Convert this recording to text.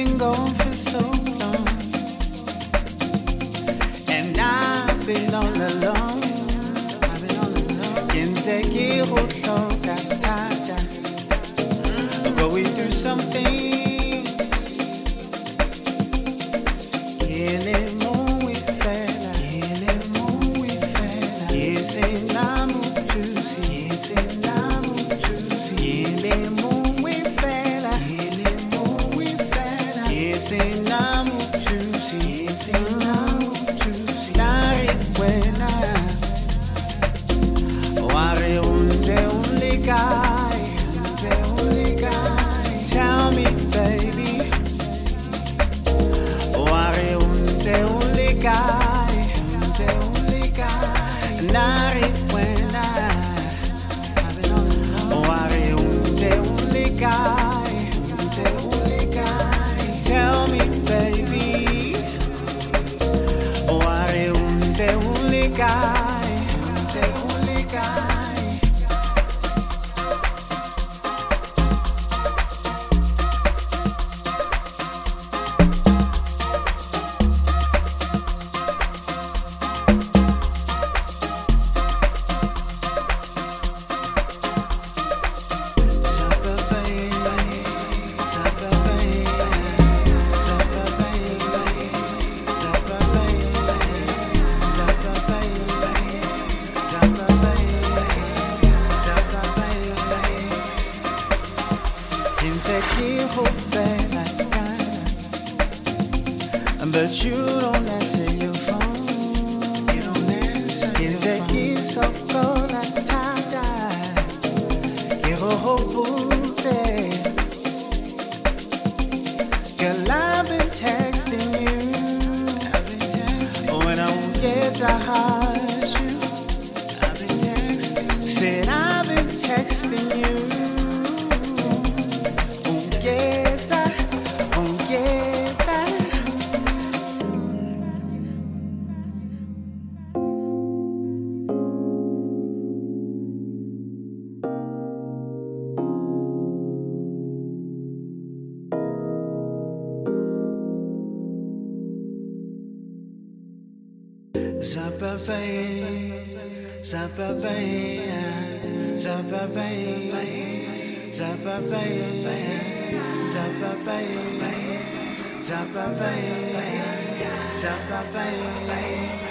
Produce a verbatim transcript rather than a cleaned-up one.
been gone for so long, and I've been all alone. I've been all alone. Quien seguir otro tada, going through something. But you don't answer your phone. You don't answer your phone. It's so cold like tie-dye. Give a whole booty. Girl, I've been texting you. I've been texting when I won't get to hide you. I've been texting. Said I've been texting you. Won't get to, won't get. Zapapay, zapapay, zapapay, zapapay, zapapay, zapapay, zapapay.